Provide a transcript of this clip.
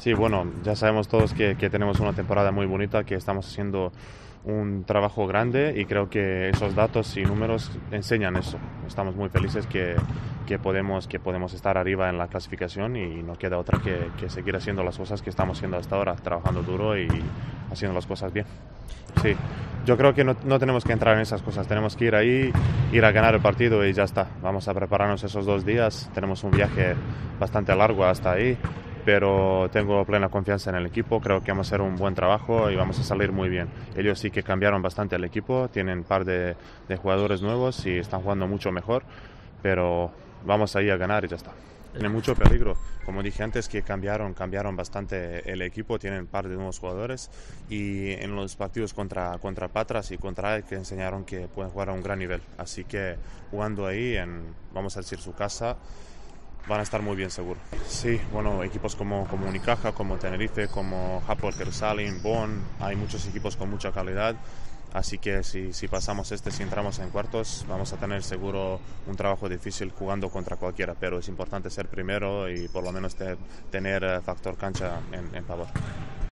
Sí, bueno, ya sabemos todos que tenemos una temporada muy bonita, que estamos haciendo un trabajo grande y creo que esos datos y números enseñan eso. Estamos muy felices que podemos estar arriba en la clasificación y no queda otra que seguir haciendo las cosas que estamos haciendo hasta ahora, trabajando duro y haciendo las cosas bien. Sí, yo creo que no tenemos que entrar en esas cosas, tenemos que ir ahí, ir a ganar el partido y ya está. Vamos a prepararnos esos 2 días, tenemos un viaje bastante largo hasta ahí, pero tengo plena confianza en el equipo, creo que vamos a hacer un buen trabajo y vamos a salir muy bien. Ellos sí que cambiaron bastante el equipo, tienen un par de jugadores nuevos y están jugando mucho mejor, pero vamos ahí a ganar y ya está. Tiene mucho peligro, como dije antes, que cambiaron bastante el equipo, tienen un par de nuevos jugadores y en los partidos contra Patras y contra AEK que enseñaron que pueden jugar a un gran nivel, así que jugando ahí vamos a decir, su casa, van a estar muy bien seguro. Sí, bueno, equipos como Unicaja, como Tenerife, como Hapoel Jerusalem, Bonn, hay muchos equipos con mucha calidad. Así que si pasamos si entramos en cuartos, vamos a tener seguro un trabajo difícil jugando contra cualquiera, pero es importante ser primero y por lo menos tener factor cancha en favor.